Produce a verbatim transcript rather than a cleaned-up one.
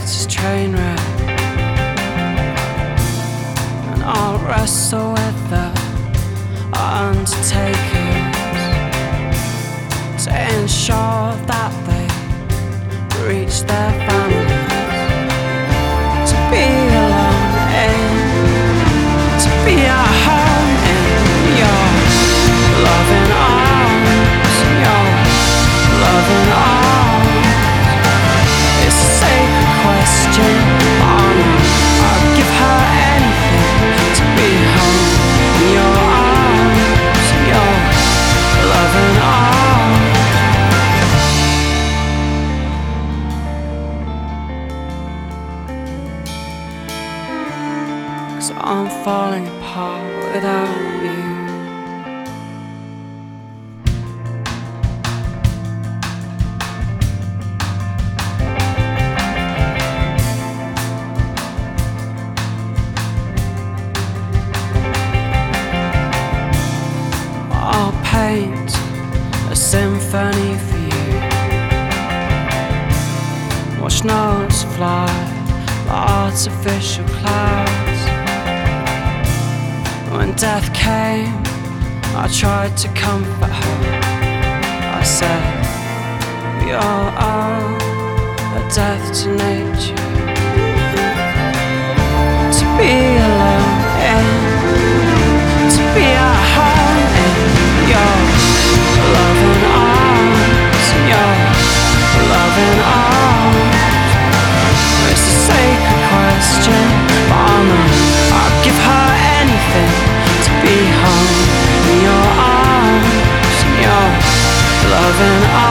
latest train wreck, and I'll wrestle with the undertakers to ensure that they reach their families. To be alone in, to be at home in your loving arms, your loving arms. It's a sacred question. Um, I'd give her anything to be home in your arms, your loving arms. 'Cause I'm falling apart without you. I'll paint a symphony for you. Watch notes fly like artificial clouds. When death came, I tried to comfort her. I said, we all owe a death to nature. To be alone in, to be at home in your loving arms, your loving arms. It's a sacred question, but I know I'd give her anything to be home in your arms, in your loving arms.